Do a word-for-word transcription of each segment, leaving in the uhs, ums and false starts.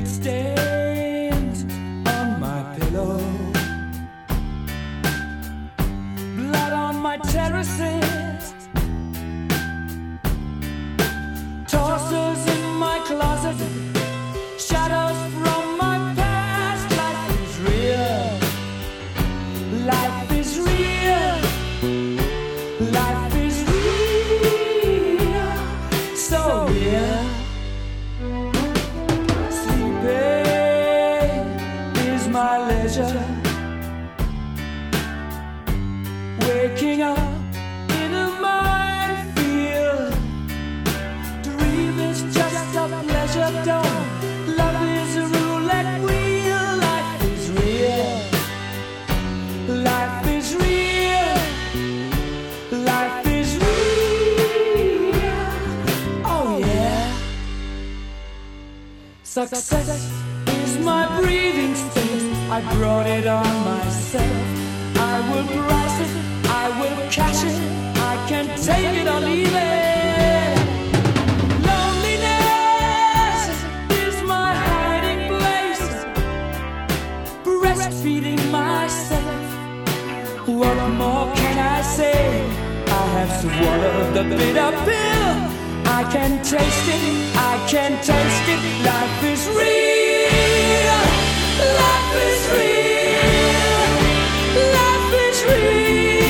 stains on my pillow, blood on my terraces, tossers in my closet, shadows from my past. Life is real, life is real, life is real, so real. Sleeping is my leisure, waking up in a minefield. Dream is just a pleasure dome. Love is a roulette wheel. Life is real, life is real, life is real. Oh yeah. Success is my breathing space. I brought it on myself. I will price it, I will cash it. I can take it or leave it. Loneliness is my hiding place, breastfeeding myself. What more can I say? I have swallowed the bitter pill. I can taste it, I can taste it. Life is real, life is real, life is real.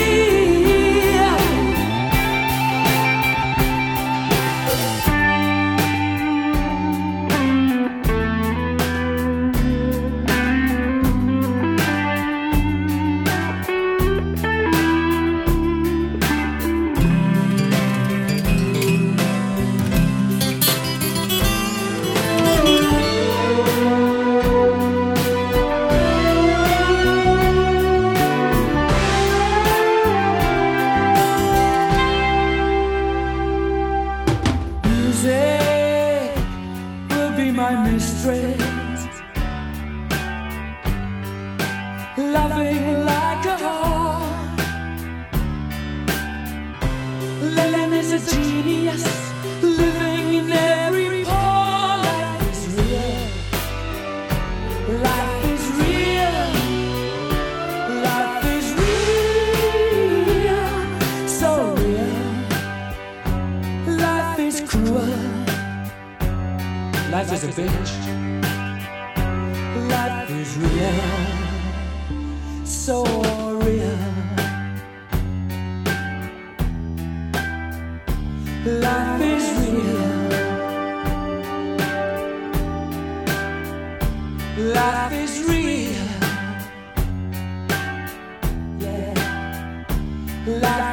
Music will be my mistress, loving like a heart. Lennon is a genius, living in every pore. Life is real, life is real, life is real, so real. Life is cruel, life is a bitch. Life is real, so real. Life is real, life is real, yeah. Life